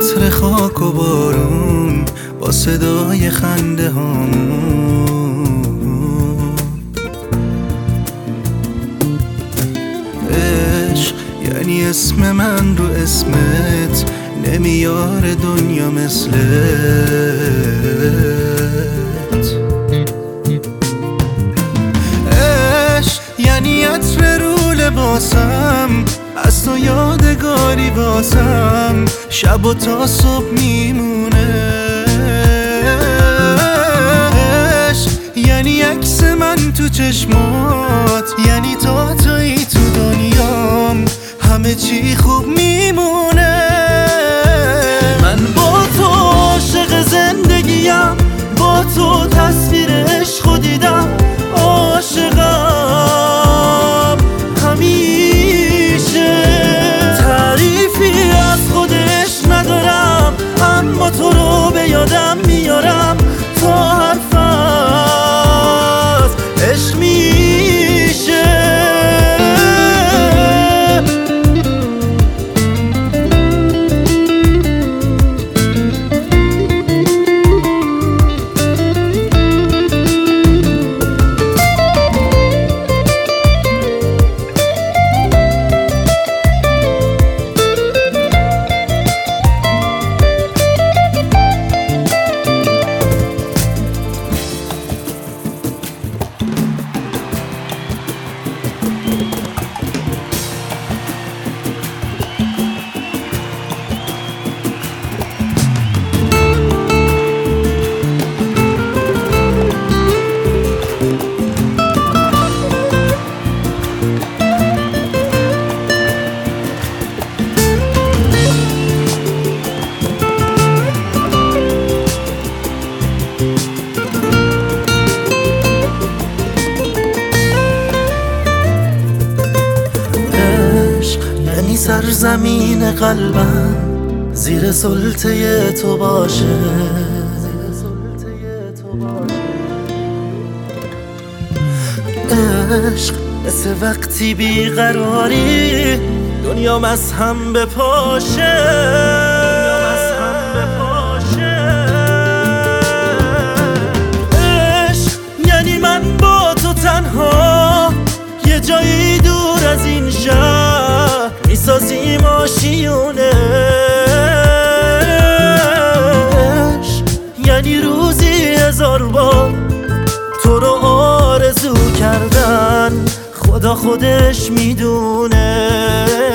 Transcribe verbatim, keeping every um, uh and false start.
عطر خاک و بارون با صدای خنده هامون. عشق یعنی اسم من رو اسمت، نمیاره دنیا مثلت. عشق یعنی عطر رو لباسم، از تو یادگاری واسم، شب و تا صبح میمونه. عشق یعنی عکس من تو چشمات، یعنی تا تویی تو دنیام همه چی خوب میمونه. من با تو عاشق زندگیم، با تو تصویر عشق دیدم، عاشقم همیشه. تعریفی از خودش ندارم، اما تو رو به یادم میارم تا حرف از عشق میشه. سرزمین قلبم زیر سلطه تو باشه. عشق مثل وقتی بیقراری دنیام از هم بپاشه. عشق یعنی من با تو تنها یه جایی دور از این شهر میسازیم آشیونه. عشق یعنی روزی هزار بار تو رو آرزو کردن، خدا خودش میدونه.